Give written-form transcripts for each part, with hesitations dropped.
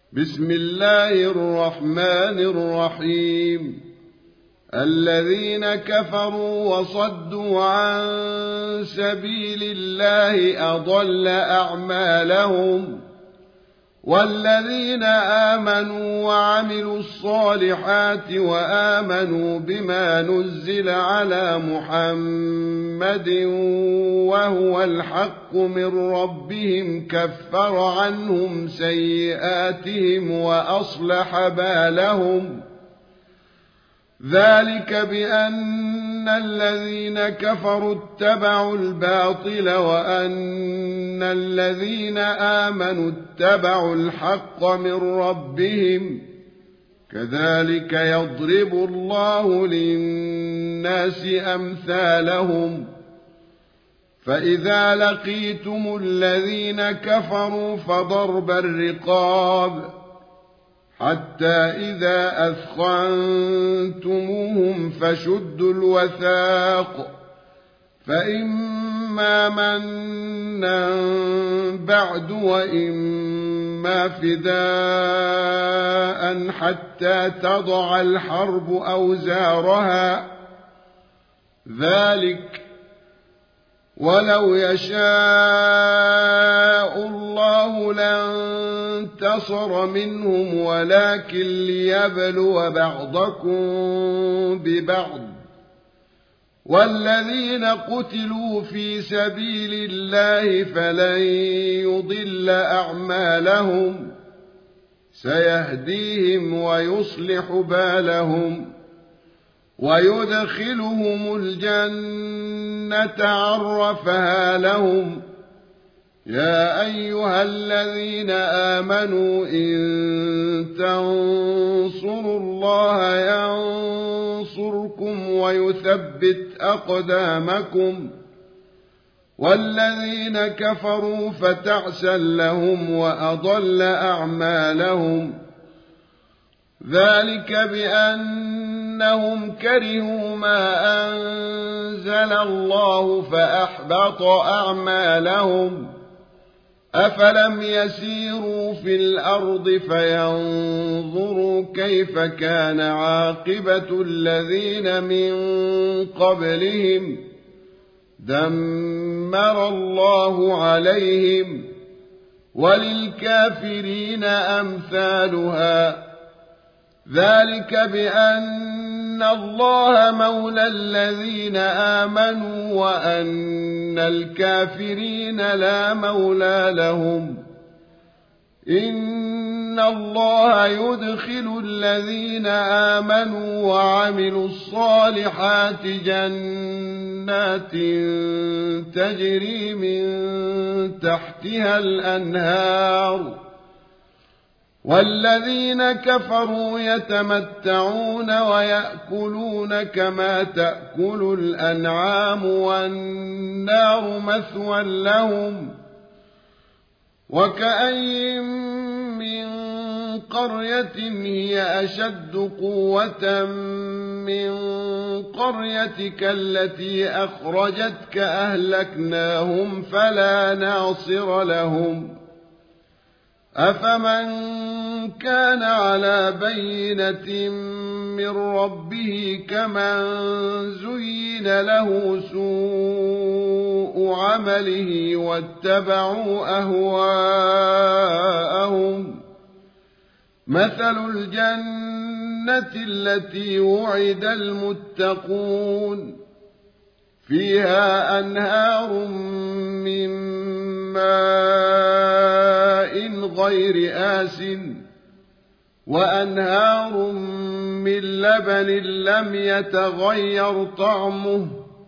بسم الله الرحمن الرحيم. الذين كفروا وصدوا عن سبيل الله أضل أعمالهم، والذين آمنوا وعملوا الصالحات وآمنوا بما نزل على محمد وهو الحق من ربهم كفر عنهم سيئاتهم وأصلح بالهم. ذلك بأن الذين كفروا اتبعوا الباطل وأن الذين آمنوا اتبعوا الحق من ربهم، كذلك يضرب الله للناس أمثالهم. فإذا لقيتم الذين كفروا فضرب الرقاب حتى إذا أثخنتموهم فشدوا الوثاق، فإما منا بعد وإما فداء حتى تضع الحرب أوزارها. ذلك ولو يشاء الله لانتصر منهم ولكن ليبلو بعضكم ببعض، والذين قتلوا في سبيل الله فلن يضل أعمالهم، سيهديهم ويصلح بالهم ويدخلهم الجنة عرفها لهم. يا أيها الذين آمنوا إن تنصروا الله ينصركم ويثبت أقدامكم، والذين كفروا فتعسا لهم وأضل أعمالهم. ذلك بأنهم كرهوا ما أنزل الله فأحبط أعمالهم. أفلم يسيروا في الأرض فينظروا كيف كان عاقبة الذين من قبلهم، دمر الله عليهم، وللكافرين أمثالها. ذلك بأن الله مولى الذين آمنوا وأن الكافرين لا مولى لهم. إن الله يدخل الذين آمنوا وعملوا الصالحات جنات تجري من تحتها الأنهار، والذين كفروا يتمتعون ويأكلون كما تأكل الأنعام والنار مثوى لهم. وكأين من قرية هي أشد قوة من قريتك التي أخرجتك أهلكناهم فلا ناصر لهم. أفمن كان على بينة من ربه كمن زين له سوء عمله واتبعوا أهواءهم. مثل الجنة التي وعد المتقون فيها أنهار من ماء غير آسٍ وأنهار من لبن لم يتغير طعمه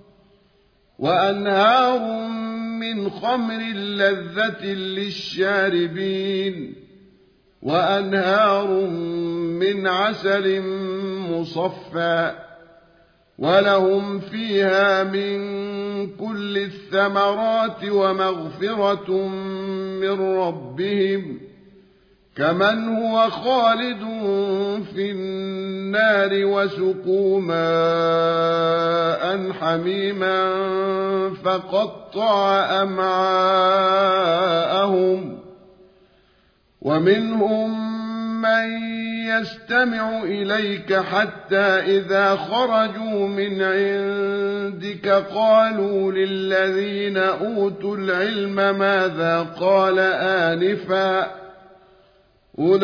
وأنهار من خمر لذة للشاربين وأنهار من عسل مصفى، ولهم فيها من كل الثمرات ومغفرة من ربهم، كمن هو خالد في النار وسقوا ماء حميما فقطع أمعاءهم. ومنهم من يستمع إليك حتى إذا خرجوا من عندك قالوا للذين أوتوا العلم ماذا قال آنفا أولئك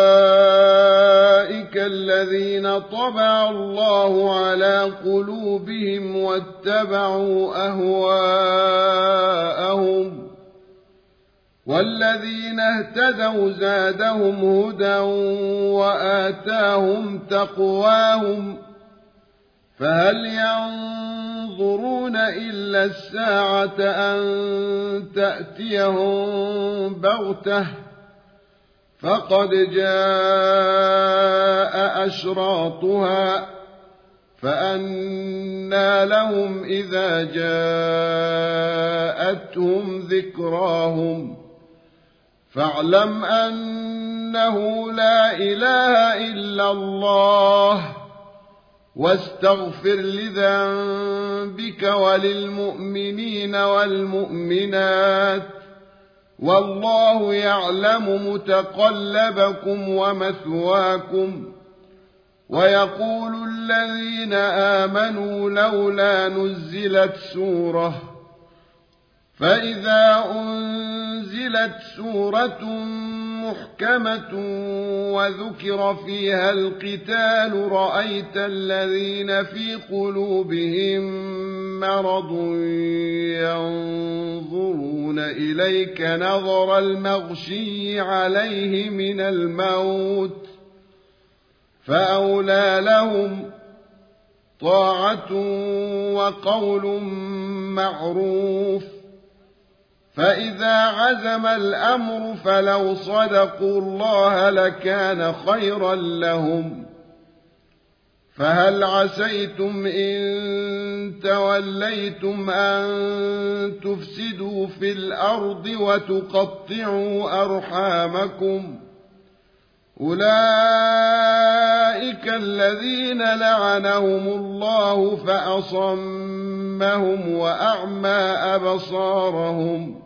الذين طبع الله على قلوبهم واتبعوا أهواءهم والذين اهتدوا زادهم هدى وآتاهم تقواهم فهل ينظرون إلا الساعة أن تأتيهم بغتة فقد جاء أشراطها فأنى لهم إذا جاءتهم ذكراهم فاعلم أنه لا إله إلا الله واستغفر لذنبك وللمؤمنين والمؤمنات والله يعلم متقلبكم ومثواكم ويقول الذين آمنوا لولا نزلت سورة فإذا أنزلت سورة محكمة وذكر فيها القتال رأيت الذين في قلوبهم مرض ينظرون إليك نظر المغشي عليه من الموت فأولى لهم طاعة وقول معروف فإذا عزم الأمر فلو صدقوا الله لكان خيرا لهم فهل عسيتم إن توليتم أن تفسدوا في الأرض وتقطعوا أرحامكم أولئك الذين لعنهم الله فأصمهم وأعمى أبصارهم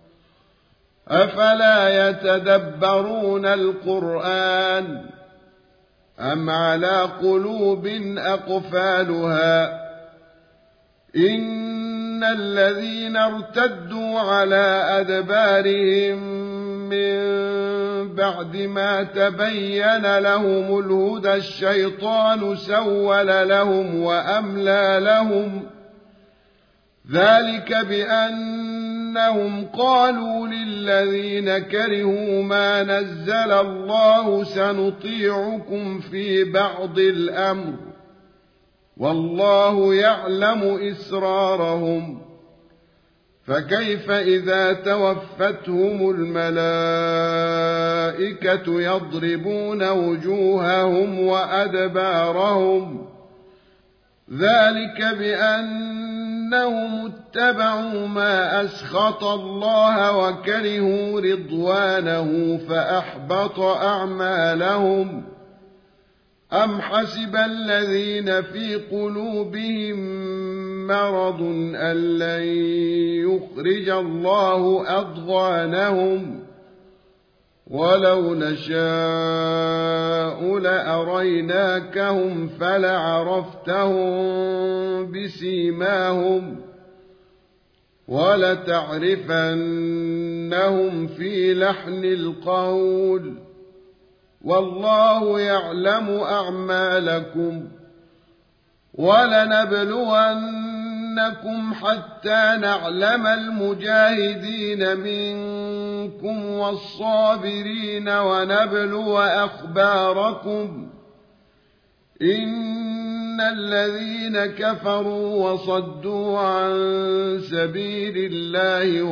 أفلا يتدبرون القرآن أم على قلوب أقفالها إن الذين ارتدوا على أدبارهم من بعد ما تبين لهم الهدى الشيطان سول لهم وأملى لهم ذلك بأنهم قالوا للذين كرهوا ما نزل الله سنطيعكم في بعض الأمر والله يعلم إسرارهم فكيف إذا توفتهم الملائكة يضربون وجوههم وأدبارهم ذلك بأنهم اتبعوا ما أسخط الله وكرهوا رضوانه فأحبط أعمالهم أم حسب الذين في قلوبهم مرض أن لن يخرج الله أضغانهم ولو نشاء لأريناكهم فلعرفتهم بسيماهم ولتعرفنهم في لحن القول والله يعلم أعمالكم ولنبلونكم حتى نعلم المجاهدين منكم والصابرين ونبلو أخباركم إن الذين كفروا وصدوا عن سبيل الله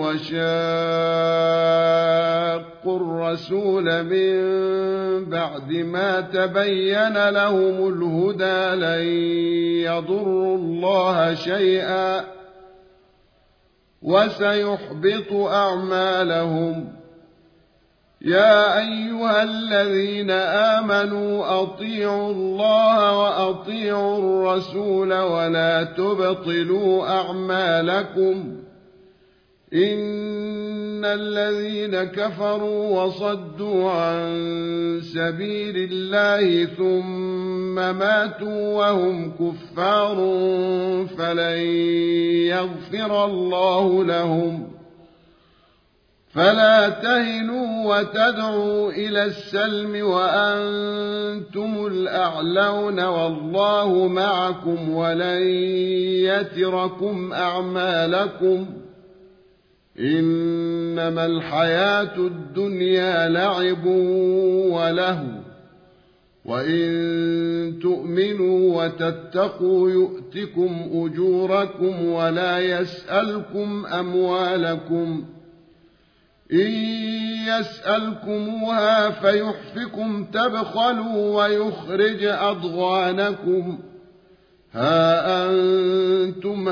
وشاقوا الرسول من بعد ما تبين لهم الهدى لن يضروا الله شيئا وسيحبط أعمالهم يا أيها الذين آمنوا أطيعوا الله وأطيعوا الرسول ولا تبطلوا أعمالكم إن الذين كفروا وصدوا عن سبيل الله ثم ماتوا وهم كفار فلن يغفر الله لهم فلا تهنوا وتدعوا إلى السلم وأنتم الأعلون والله معكم ولن يتركم أعمالكم إنما الحياة الدنيا لعب ولهو وإن تؤمنوا وتتقوا يؤتكم أجوركم ولا يسألكم أموالكم إن يسألكموها فيحفكم تبخلوا ويخرج أضغانكم ها أنتم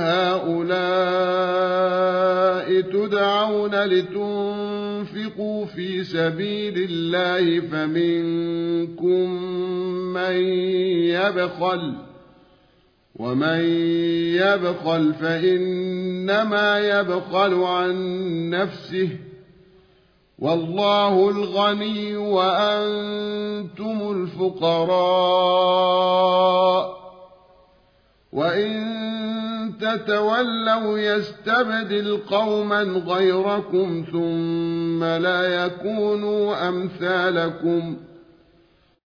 هؤلاء تدعون لتنفقوا في سبيل الله فمنكم من يبخل ومن يبخل فإنما يبخل عن نفسه والله الغني وأنتم الفقراء وإن تتولوا يستبدل قوما غيركم ثم لا يكونوا أمثالكم